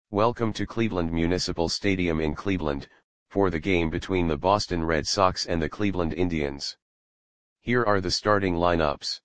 Welcome to Cleveland Municipal Stadium in Cleveland, for the game between the Boston Red Sox and the Cleveland Indians. Here are the starting lineups.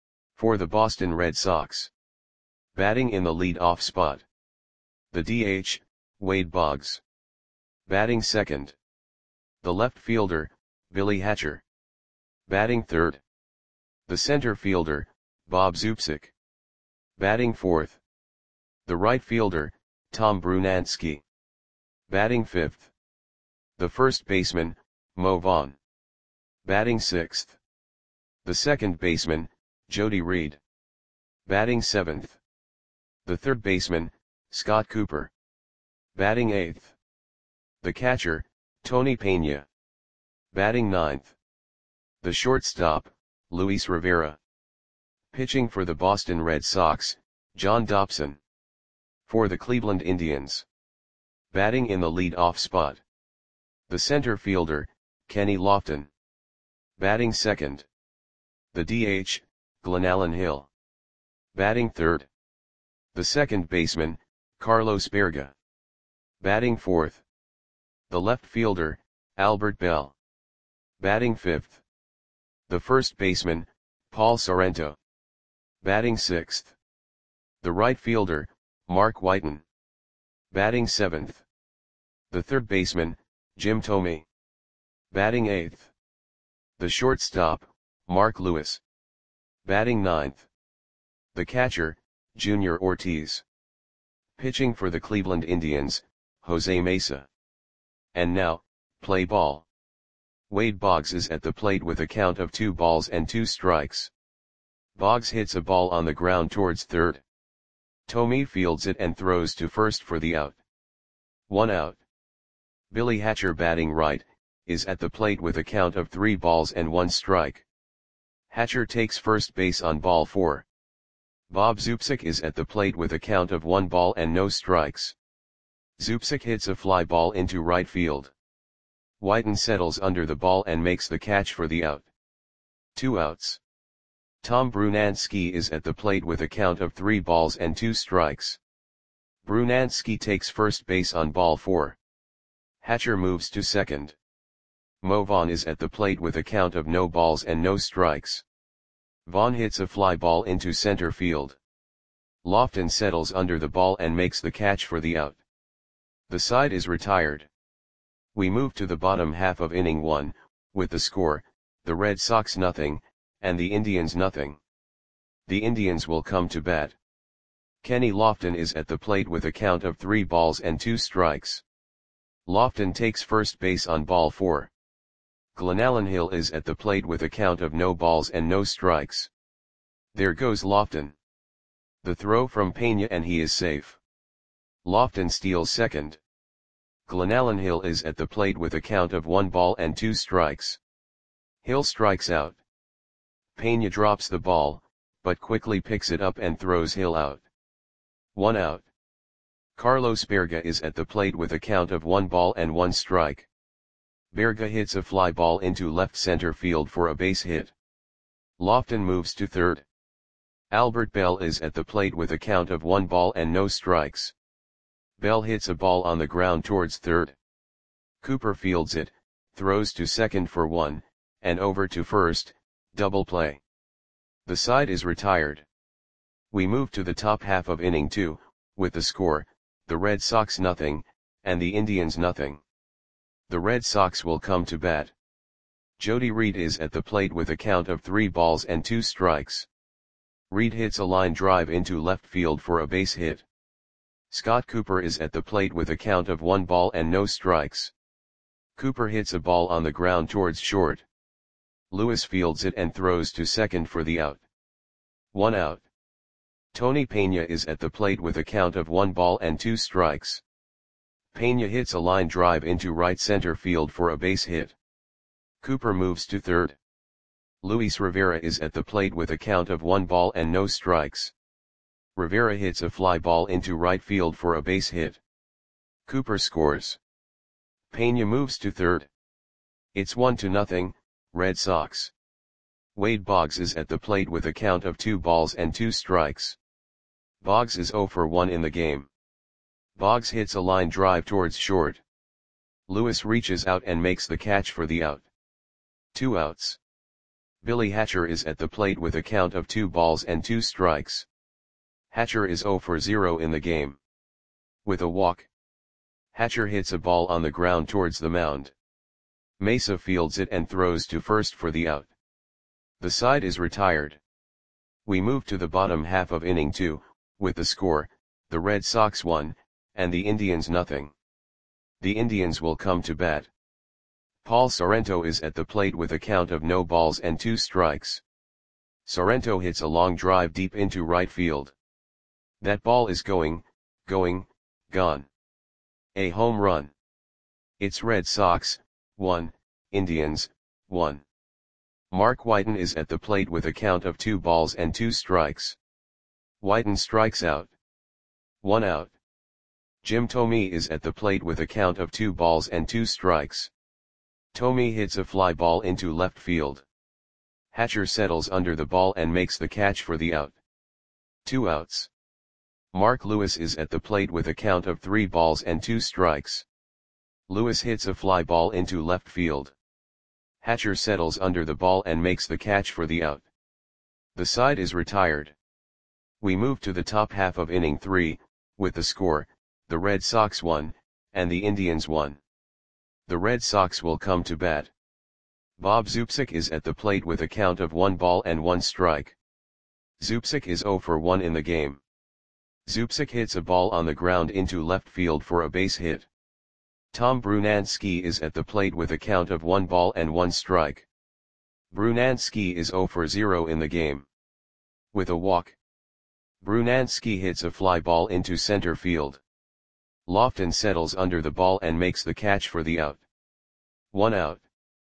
For the Boston Red Sox. Batting in the lead-off spot. The DH, Wade Boggs. Batting second. The left fielder, Billy Hatcher. Batting third. The center fielder, Bob Zubcic. Batting fourth. The right fielder, Tom Brunansky. Batting fifth. The first baseman, Mo Vaughn. Batting sixth. The second baseman, Jody Reed. Batting seventh. The third baseman, Scott Cooper. Batting eighth. The catcher, Tony Peña. Batting ninth. The shortstop, Luis Rivera. Pitching for the Boston Red Sox, John Dobson. For the Cleveland Indians. Batting in the lead-off spot. The center fielder, Kenny Lofton. Batting second. The DH, Glenallen Hill. Batting third. The second baseman, Carlos Berga. Batting fourth. The left fielder, Albert Bell. Batting fifth. The first baseman, Paul Sorrento. Batting sixth. The right fielder, Mark Whiten. Batting seventh. The third baseman, Jim Thome. Batting eighth. The shortstop, Mark Lewis. Batting ninth. The catcher, Junior Ortiz. Pitching for the Cleveland Indians, Jose Mesa. And now, play ball. Wade Boggs is at the plate with a count of 2 balls and 2 strikes. Boggs hits a ball on the ground towards third. Thome fields it and throws to first for the out. 1 out. Billy Hatcher, batting right, is at the plate with a count of 3 balls and 1 strike. Hatcher takes first base on ball 4. Bob Zubcic is at the plate with a count of 1 ball and no strikes. Zubcic hits a fly ball into right field. Whiten settles under the ball and makes the catch for the out. 2 outs. Tom Brunansky is at the plate with a count of 3 balls and 2 strikes. Brunansky takes first base on ball 4. Hatcher moves to second. Mo Vaughn is at the plate with a count of no balls and no strikes. Vaughn hits a fly ball into center field. Lofton settles under the ball and makes the catch for the out. The side is retired. We move to the bottom half of inning 1, with the score, the Red Sox 0, and the Indians 0. The Indians will come to bat. Kenny Lofton is at the plate with a count of 3 balls and 2 strikes. Lofton takes first base on ball 4. Glenallen Hill is at the plate with a count of no balls and no strikes. There goes Lofton. The throw from Peña and he is safe. Lofton steals second. Glenallen Hill is at the plate with a count of 1 ball and 2 strikes. Hill strikes out. Peña drops the ball, but quickly picks it up and throws Hill out. 1 out. Carlos Berga is at the plate with a count of 1 ball and 1 strike. Berga hits a fly ball into left center field for a base hit. Lofton moves to third. Albert Bell is at the plate with a count of 1 ball and no strikes. Bell hits a ball on the ground towards third. Cooper fields it, throws to second for 1, and over to first, double play. The side is retired. We move to the top half of inning 2, with the score, the Red Sox 0, and the Indians 0. The Red Sox will come to bat. Jody Reed is at the plate with a count of 3 balls and 2 strikes. Reed hits a line drive into left field for a base hit. Scott Cooper is at the plate with a count of 1 ball and no strikes. Cooper hits a ball on the ground towards short. Lewis fields it and throws to second for the out. 1 out. Tony Peña is at the plate with a count of 1 ball and 2 strikes. Peña hits a line drive into right center field for a base hit. Cooper moves to third. Luis Rivera is at the plate with a count of 1 ball and no strikes. Rivera hits a fly ball into right field for a base hit. Cooper scores. Peña moves to third. It's 1-0, Red Sox. Wade Boggs is at the plate with a count of 2 balls and 2 strikes. Boggs is 0 for 1 in the game. Boggs hits a line drive towards short. Lewis reaches out and makes the catch for the out. 2 outs. Billy Hatcher is at the plate with a count of 2 balls and 2 strikes. Hatcher is 0 for 0 in the game. With a walk. Hatcher hits a ball on the ground towards the mound. Mesa fields it and throws to first for the out. The side is retired. We move to the bottom half of inning 2, with the score, the Red Sox 1, and the Indians nothing. The Indians will come to bat. Paul Sorrento is at the plate with a count of no balls and 2 strikes. Sorrento hits a long drive deep into right field. That ball is gone. A home run. It's Red Sox, 1, Indians, 1. Mark Whiten is at the plate with a count of 2 balls and 2 strikes. Whiten strikes out. 1 out. Jim Thome is at the plate with a count of 2 balls and 2 strikes. Thome hits a fly ball into left field. Hatcher settles under the ball and makes the catch for the out. 2 outs. Mark Lewis is at the plate with a count of 3 balls and 2 strikes. Lewis hits a fly ball into left field. Hatcher settles under the ball and makes the catch for the out. The side is retired. We move to the top half of inning 3, with the score, the Red Sox 1, and the Indians 1. The Red Sox will come to bat. Bob Zubcic is at the plate with a count of 1 ball and 1 strike. Zubcic is 0 for 1 in the game. Zubcic hits a ball on the ground into left field for a base hit. Tom Brunansky is at the plate with a count of 1 ball and 1 strike. Brunansky is 0 for 0 in the game. With a walk. Brunansky hits a fly ball into center field. Lofton settles under the ball and makes the catch for the out. 1 out.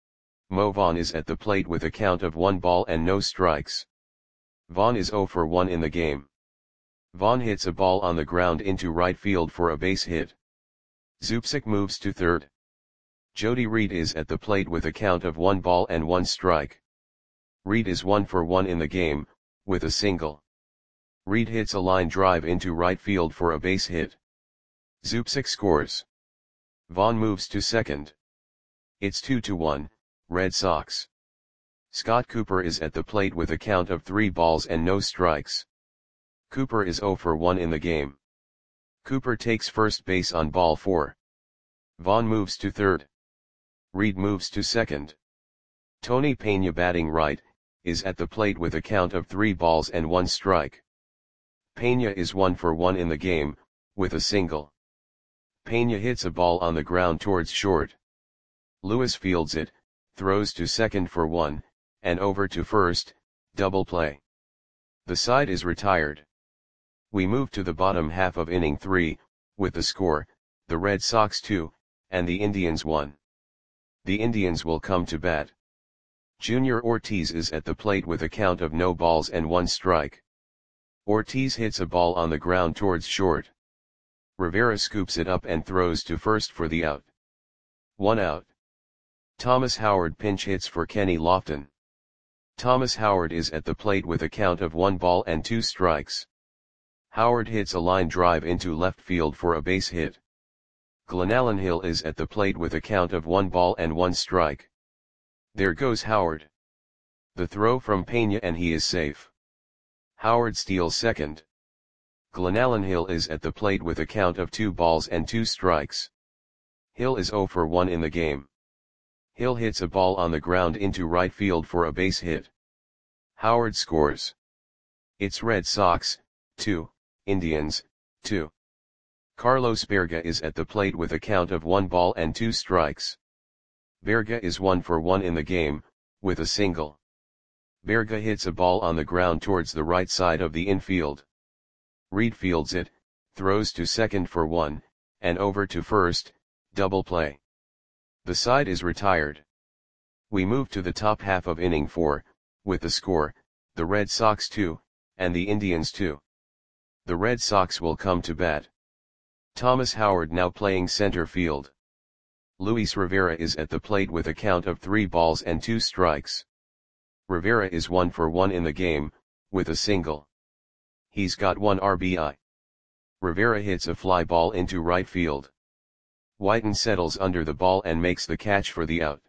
Mo Vaughn is at the plate with a count of 1 ball and no strikes. Vaughn is 0 for 1 in the game. Vaughn hits a ball on the ground into right field for a base hit. Zubcic moves to third. Jody Reed is at the plate with a count of 1 ball and 1 strike. Reed is 1 for 1 in the game, with a single. Reed hits a line drive into right field for a base hit. Zubcic scores. Vaughn moves to second. It's 2-1, Red Sox. Scott Cooper is at the plate with a count of 3 balls and no strikes. Cooper is 0 for 1 in the game. Cooper takes first base on ball 4. Vaughn moves to third. Reed moves to second. Tony Pena, batting right, is at the plate with a count of 3 balls and 1 strike. Pena is 1 for 1 in the game, with a single. Pena hits a ball on the ground towards short. Lewis fields it, throws to second for 1, and over to first, double play. The side is retired. We move to the bottom half of inning 3, with the score, the Red Sox 2, and the Indians 1. The Indians will come to bat. Junior Ortiz is at the plate with a count of no balls and 1 strike. Ortiz hits a ball on the ground towards short. Rivera scoops it up and throws to first for the out. 1 out. Thomas Howard pinch hits for Kenny Lofton. Thomas Howard is at the plate with a count of 1 ball and 2 strikes. Howard hits a line drive into left field for a base hit. Glenallen Hill is at the plate with a count of 1 ball and 1 strike. There goes Howard. The throw from Pena and he is safe. Howard steals second. Glenallen Hill is at the plate with a count of 2 balls and 2 strikes. Hill is 0 for 1 in the game. Hill hits a ball on the ground into right field for a base hit. Howard scores. It's Red Sox, 2, Indians, 2. Carlos Berga is at the plate with a count of 1 ball and 2 strikes. Berga is 1 for 1 in the game, with a single. Berga hits a ball on the ground towards the right side of the infield. Reed fields it, throws to second for 1, and over to first, double play. The side is retired. We move to the top half of inning 4, with the score, the Red Sox 2, and the Indians 2. The Red Sox will come to bat. Thomas Howard now playing center field. Luis Rivera is at the plate with a count of 3 balls and 2 strikes. Rivera is 1 for 1 in the game, with a single. He's got 1 RBI. Rivera hits a fly ball into right field. Whiten settles under the ball and makes the catch for the out.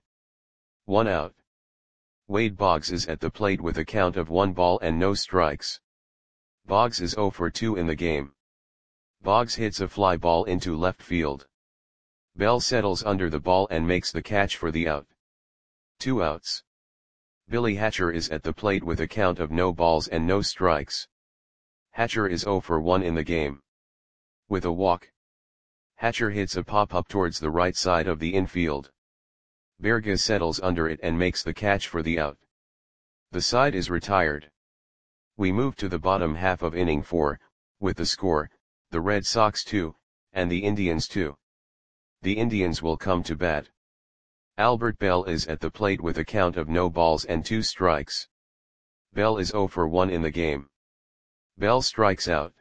1 out. Wade Boggs is at the plate with a count of 1 ball and no strikes. Boggs is 0 for 2 in the game. Boggs hits a fly ball into left field. Bell settles under the ball and makes the catch for the out. 2 outs. Billy Hatcher is at the plate with a count of no balls and no strikes. Hatcher is 0 for 1 in the game. With a walk, Hatcher hits a pop-up towards the right side of the infield. Berga settles under it and makes the catch for the out. The side is retired. We move to the bottom half of inning 4, with the score, the Red Sox 2, and the Indians 2. The Indians will come to bat. Albert Bell is at the plate with a count of no balls and 2 strikes. Bell is 0 for 1 in the game. Bell strikes out.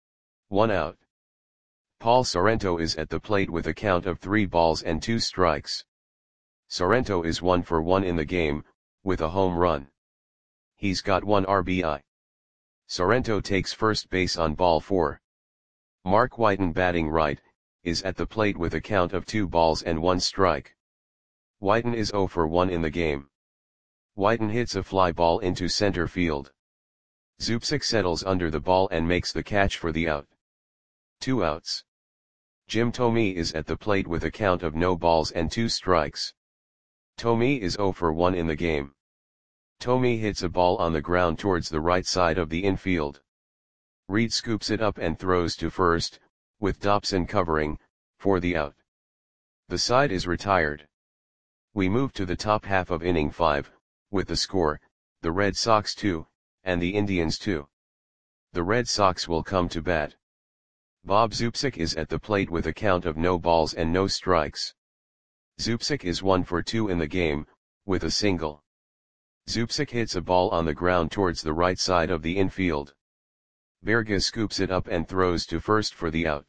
1 out. Paul Sorrento is at the plate with a count of 3 balls and 2 strikes. Sorrento is 1 for 1 in the game, with a home run. He's got 1 RBI. Sorrento takes first base on ball 4. Mark Whiten, batting right, is at the plate with a count of 2 balls and 1 strike. Whiten is 0 for 1 in the game. Whiten hits a fly ball into center field. Zubcic settles under the ball and makes the catch for the out. 2 outs. Jim Thome is at the plate with a count of no balls and 2 strikes. Thome is 0 for 1 in the game. Thome hits a ball on the ground towards the right side of the infield. Reed scoops it up and throws to first, with Dobson covering, for the out. The side is retired. We move to the top half of inning 5, with the score, the Red Sox 2, and the Indians 2. The Red Sox will come to bat. Bob Zubcic is at the plate with a count of no balls and no strikes. Zubcic is 1 for 2 in the game, with a single. Zubcic hits a ball on the ground towards the right side of the infield. Berga scoops it up and throws to first for the out.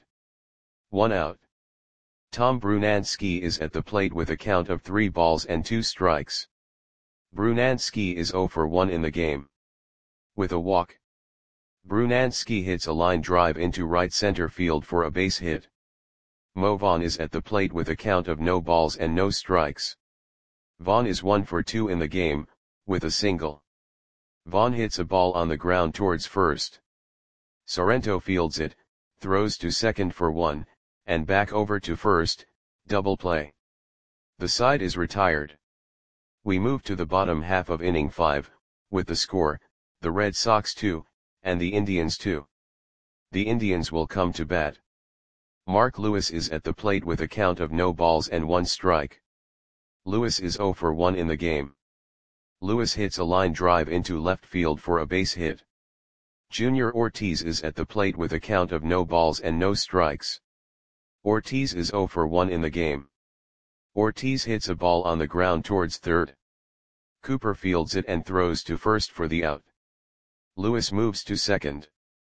1 out. Tom Brunansky is at the plate with a count of 3 balls and 2 strikes. Brunansky is 0 for 1 in the game. With a walk, Brunansky hits a line drive into right center field for a base hit. Mo Vaughn is at the plate with a count of no balls and no strikes. Vaughn is 1 for 2 in the game, with a single. Vaughn hits a ball on the ground towards first. Sorrento fields it, throws to second for 1, and back over to first, double play. The side is retired. We move to the bottom half of inning 5, with the score, the Red Sox 2, and the Indians 2. The Indians will come to bat. Mark Lewis is at the plate with a count of no balls and 1 strike. Lewis is 0 for 1 in the game. Lewis hits a line drive into left field for a base hit. Junior Ortiz is at the plate with a count of no balls and no strikes. Ortiz is 0 for 1 in the game. Ortiz hits a ball on the ground towards third. Cooper fields it and throws to first for the out. Lewis moves to second.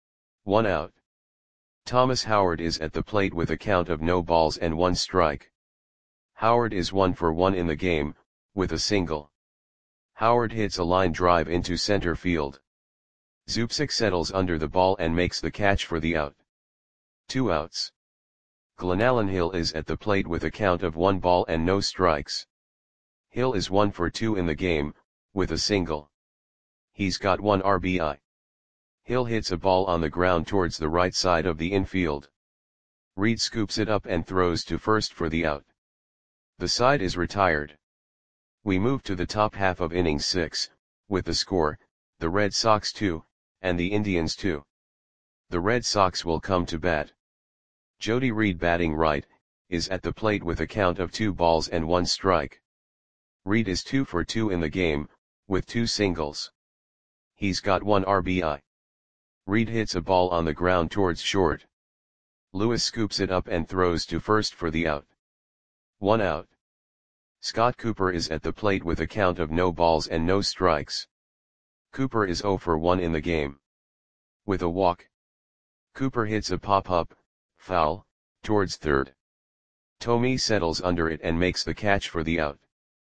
1 out. Thomas Howard is at the plate with a count of no balls and 1 strike. Howard is 1 for 1 in the game, with a single. Howard hits a line drive into center field. Zubcic settles under the ball and makes the catch for the out. 2 outs. Glenallen Hill is at the plate with a count of 1 ball and no strikes. Hill is 1 for 2 in the game, with a single. He's got 1 RBI. Hill hits a ball on the ground towards the right side of the infield. Reed scoops it up and throws to first for the out. The side is retired. We move to the top half of inning 6, with the score, the Red Sox 2, and the Indians 2. The Red Sox will come to bat. Jody Reed, batting right, is at the plate with a count of 2 balls and 1 strike. Reed is 2 for 2 in the game, with 2 singles. He's got 1 RBI. Reed hits a ball on the ground towards short. Lewis scoops it up and throws to first for the out. 1 out. Scott Cooper is at the plate with a count of no balls and no strikes. Cooper is 0 for 1 in the game. With a walk, Cooper hits a pop-up, foul, towards third. Thome settles under it and makes the catch for the out.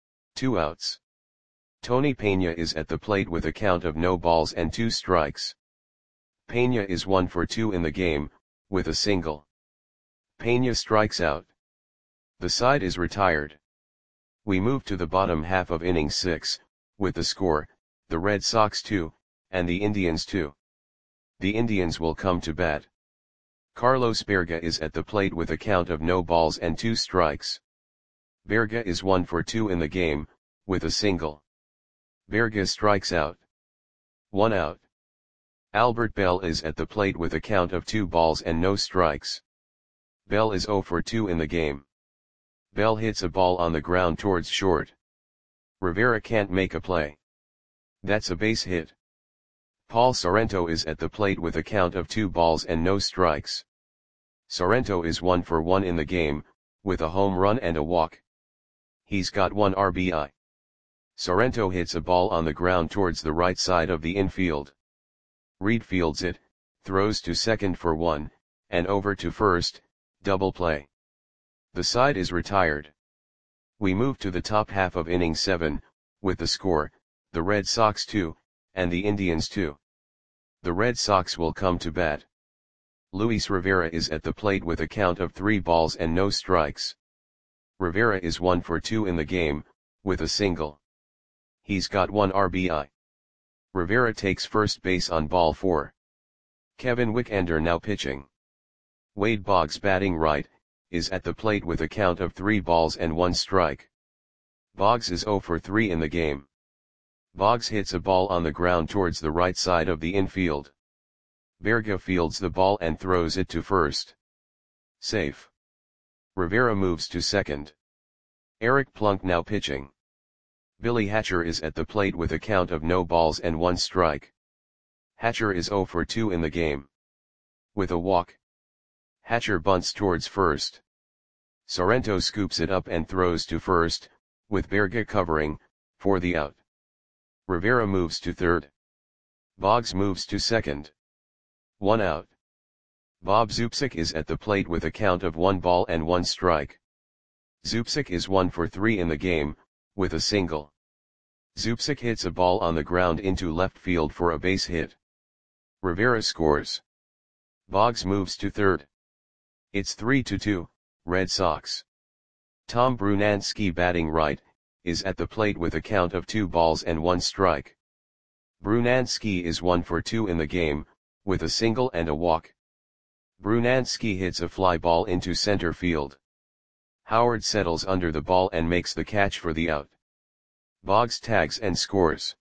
2 outs. Tony Pena is at the plate with a count of no balls and 2 strikes. Pena is 1 for 2 in the game, with a single. Peña strikes out. The side is retired. We move to the bottom half of inning 6, with the score, the Red Sox 2, and the Indians 2. The Indians will come to bat. Carlos Berga is at the plate with a count of no balls and 2 strikes. Berga is 1 for 2 in the game, with a single. Berga strikes out. 1 out. Albert Bell is at the plate with a count of 2 balls and no strikes. Bell is 0 for 2 in the game. Bell hits a ball on the ground towards short. Rivera can't make a play. That's a base hit. Paul Sorrento is at the plate with a count of 2 balls and no strikes. Sorrento is 1 for 1 in the game, with a home run and a walk. He's got 1 RBI. Sorrento hits a ball on the ground towards the right side of the infield. Reed fields it, throws to second for 1, and over to first, double play. The side is retired. We move to the top half of inning 7, with the score, the Red Sox 2, and the Indians 2. The Red Sox will come to bat. Luis Rivera is at the plate with a count of 3 balls and no strikes. Rivera is 1 for 2 in the game, with a single. He's got 1 RBI. Rivera takes first base on ball 4. Kevin Wickender now pitching. Wade Boggs batting right, is at the plate with a count of 3 balls and 1 strike. Boggs is 0 for 3 in the game. Boggs hits a ball on the ground towards the right side of the infield. Berga fields the ball and throws it to first. Safe. Rivera moves to second. Eric Plunk now pitching. Billy Hatcher is at the plate with a count of no balls and 1 strike. Hatcher is 0 for 2 in the game. With a walk. Hatcher bunts towards first. Sorrento scoops it up and throws to first, with Berga covering, for the out. Rivera moves to third. Boggs moves to second. 1 out. Bob Zupsik is at the plate with a count of 1 ball and 1 strike. Zupsik is 1 for 3 in the game, with a single. Zupsik hits a ball on the ground into left field for a base hit. Rivera scores. Boggs moves to third. It's 3-2, Red Sox. Tom Brunansky batting right, is at the plate with a count of 2 balls and 1 strike. Brunansky is 1 for 2 in the game, with a single and a walk. Brunansky hits a fly ball into center field. Howard settles under the ball and makes the catch for the out. Boggs tags and scores.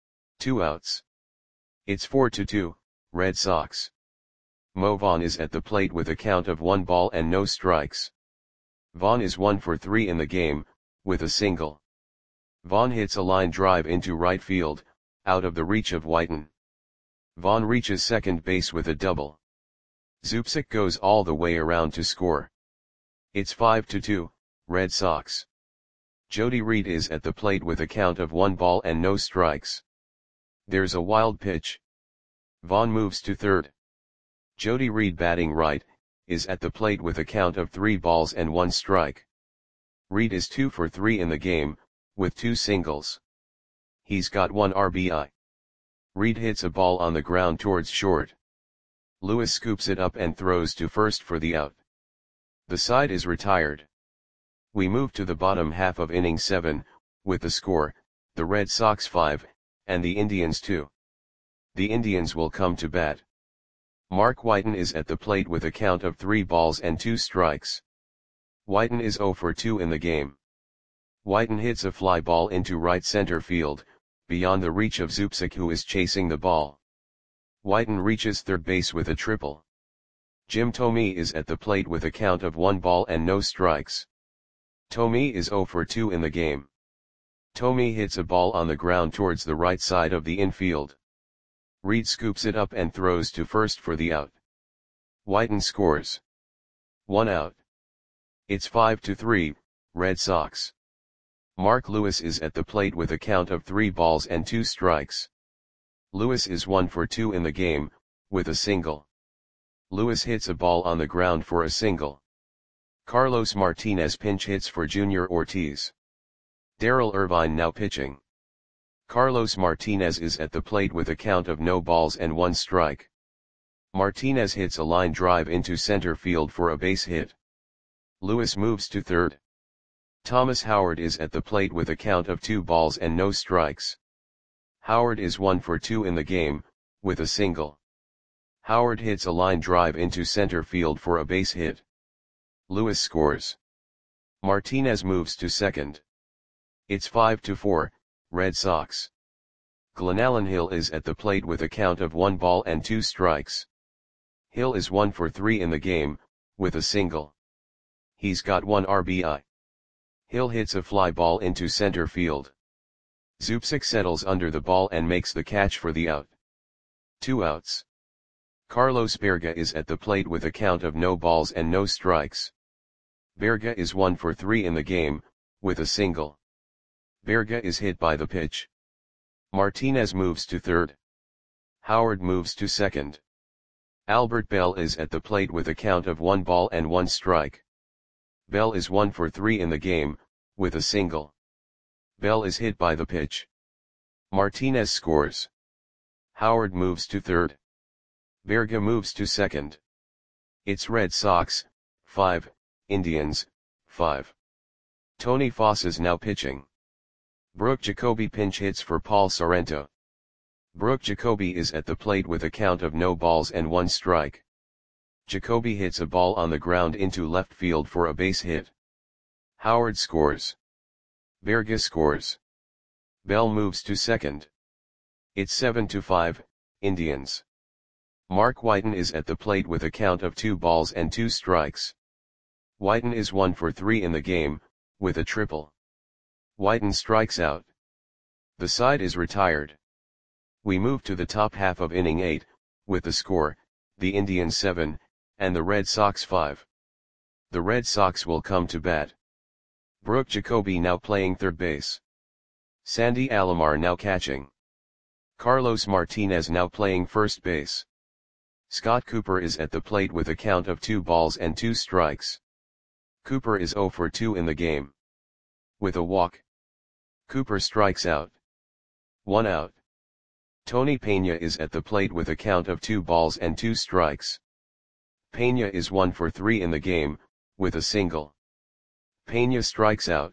2 outs. It's 4-2, Red Sox. Mo Vaughn is at the plate with a count of 1 ball and no strikes. Vaughn is 1 for 3 in the game, with a single. Vaughn hits a line drive into right field, out of the reach of Whiten. Vaughn reaches second base with a double. Zupsik goes all the way around to score. It's 5-2, Red Sox. Jody Reed is at the plate with a count of 1 ball and no strikes. There's a wild pitch. Vaughn moves to third. Jody Reed batting right, is at the plate with a count of 3 balls and 1 strike. Reed is 2 for 3 in the game, with 2 singles. He's got 1 RBI. Reed hits a ball on the ground towards short. Lewis scoops it up and throws to first for the out. The side is retired. We move to the bottom half of inning 7, with the score, the Red Sox 5, and the Indians 2. The Indians will come to bat. Mark Whiten is at the plate with a count of 3 balls and 2 strikes. Whiten is 0 for 2 in the game. Whiten hits a fly ball into right center field, beyond the reach of Zupsik, who is chasing the ball. Whiten reaches third base with a triple. Jim Thome is at the plate with a count of 1 ball and no strikes. Thome is 0 for 2 in the game. Thome hits a ball on the ground towards the right side of the infield. Reed scoops it up and throws to first for the out. Whiten scores. 1 out. It's 5-3, Red Sox. Mark Lewis is at the plate with a count of 3 balls and 2 strikes. Lewis is 1 for 2 in the game, with a single. Lewis hits a ball on the ground for a single. Carlos Martinez pinch hits for Junior Ortiz. Darrell Irvine now pitching. Carlos Martinez is at the plate with a count of no balls and 1 strike. Martinez hits a line drive into center field for a base hit. Lewis moves to third. Thomas Howard is at the plate with a count of 2 balls and no strikes. Howard is 1 for 2 in the game, with a single. Howard hits a line drive into center field for a base hit. Lewis scores. Martinez moves to second. It's 5-4, Red Sox. Glenallen Hill is at the plate with a count of 1 ball and 2 strikes. Hill is 1 for 3 in the game, with a single. He's got 1 RBI. Hill hits a fly ball into center field. Zubcic settles under the ball and makes the catch for the out. 2 outs. Carlos Berga is at the plate with a count of no balls and no strikes. Berga is 1 for 3 in the game, with a single. Berga is hit by the pitch. Martinez moves to third. Howard moves to second. Albert Bell is at the plate with a count of 1 ball and 1 strike. Bell is 1 for 3 in the game, with a single. Bell is hit by the pitch. Martinez scores. Howard moves to third. Berga moves to second. It's Red Sox, 5, Indians, 5. Tony Foss is now pitching. Brooke Jacoby pinch hits for Paul Sorrento. Brooke Jacoby is at the plate with a count of no balls and 1 strike. Jacoby hits a ball on the ground into left field for a base hit. Howard scores. Berga scores. Bell moves to second. It's 7-5, Indians. Mark Whiten is at the plate with a count of 2 balls and 2 strikes. Whiten is 1 for 3 in the game, with a triple. Whiten strikes out. The side is retired. We move to the top half of inning 8, with the score, the Indians 7, and the Red Sox 5. The Red Sox will come to bat. Brooke Jacoby now playing third base. Sandy Alomar now catching. Carlos Martinez now playing first base. Scott Cooper is at the plate with a count of 2 balls and 2 strikes. Cooper is 0 for 2 in the game. With a walk. Cooper strikes out. 1 out. Tony Peña is at the plate with a count of 2 balls and 2 strikes. Peña is 1 for 3 in the game, with a single. Peña strikes out.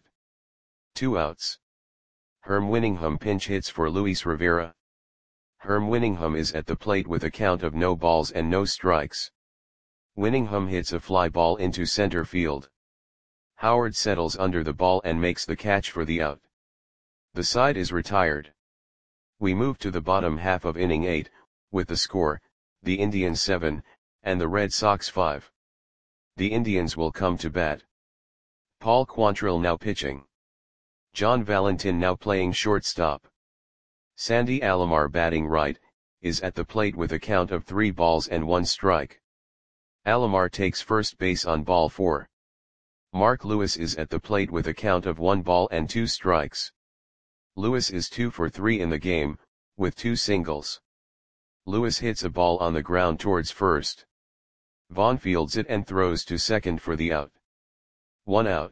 2 outs. Herm Winningham pinch hits for Luis Rivera. Herm Winningham is at the plate with a count of no balls and no strikes. Winningham hits a fly ball into center field. Howard settles under the ball and makes the catch for the out. The side is retired. We move to the bottom half of inning 8, with the score, the Indians 7, and the Red Sox 5. The Indians will come to bat. Paul Quantrill now pitching. John Valentin now playing shortstop. Sandy Alomar batting right, is at the plate with a count of 3 balls and 1 strike. Alomar takes first base on ball 4. Mark Lewis is at the plate with a count of 1 ball and 2 strikes. Lewis is 2 for 3 in the game, with 2 singles. Lewis hits a ball on the ground towards first. Vaughn fields it and throws to second for the out. 1 out.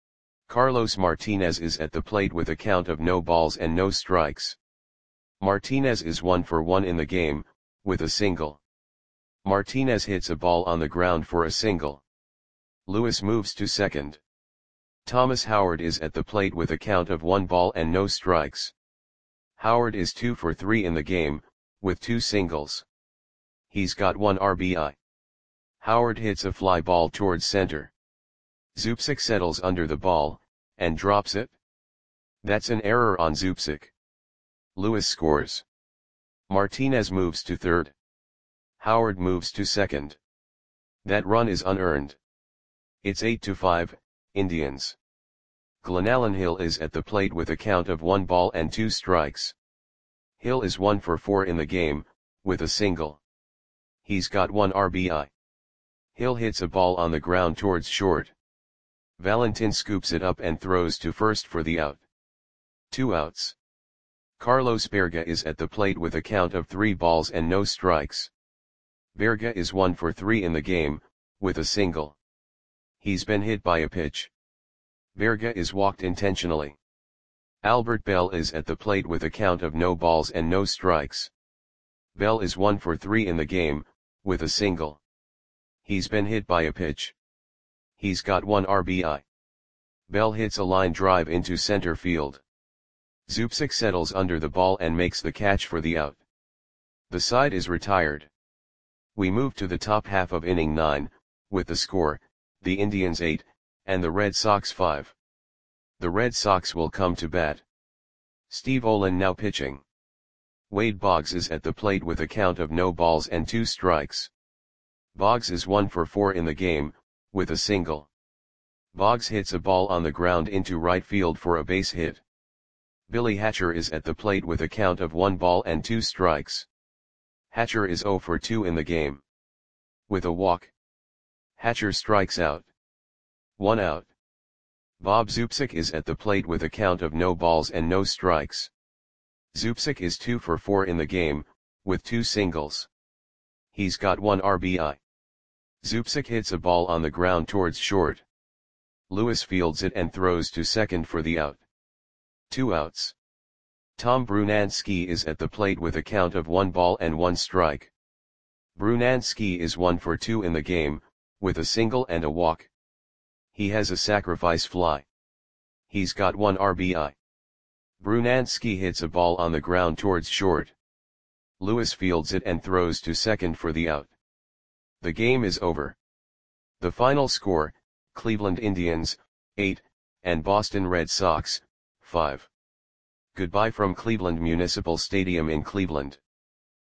Carlos Martinez is at the plate with a count of no balls and no strikes. Martinez is 1 for 1 in the game, with a single. Martinez hits a ball on the ground for a single. Lewis moves to second. Thomas Howard is at the plate with a count of 1 ball and no strikes. Howard is 2 for 3 in the game, with 2 singles. He's got 1 RBI. Howard hits a fly ball towards center. Zubcic settles under the ball, and drops it. That's an error on Zubcic. Lewis scores. Martinez moves to third. Howard moves to second. That run is unearned. It's 8-5, Indians. Glenallen Hill is at the plate with a count of 1 ball and 2 strikes. Hill is 1 for 4 in the game, with a single. He's got 1 RBI. Hill hits a ball on the ground towards short. Valentin scoops it up and throws to first for the out. 2 outs. Carlos Berga is at the plate with a count of 3 balls and no strikes. Berga is 1 for 3 in the game, with a single. He's been hit by a pitch. Berga is walked intentionally. Albert Bell is at the plate with a count of no balls and no strikes. Bell is 1 for 3 in the game, with a single. He's been hit by a pitch. He's got 1 RBI. Bell hits a line drive into center field. Zubcic settles under the ball and makes the catch for the out. The side is retired. We move to the top half of inning 9, with the score, the Indians 8, and the Red Sox 5. The Red Sox will come to bat. Steve Olin now pitching. Wade Boggs is at the plate with a count of no balls and 2 strikes. Boggs is 1 for 4 in the game, with a single. Boggs hits a ball on the ground into right field for a base hit. Billy Hatcher is at the plate with a count of 1 ball and 2 strikes. Hatcher is 0 for 2 in the game. With a walk. Hatcher strikes out. 1 out. Bob Zubcic is at the plate with a count of no balls and no strikes. Zubcic is 2 for 4 in the game, with 2 singles. He's got 1 RBI. Zubcic hits a ball on the ground towards short. Lewis fields it and throws to second for the out. 2 outs. Tom Brunansky is at the plate with a count of 1 ball and 1 strike. Brunansky is 1 for 2 in the game, with a single and a walk. He has a sacrifice fly. He's got 1 RBI. Brunansky hits a ball on the ground towards short. Lewis fields it and throws to second for the out. The game is over. The final score, Cleveland Indians, 8, and Boston Red Sox, 5. Goodbye from Cleveland Municipal Stadium in Cleveland.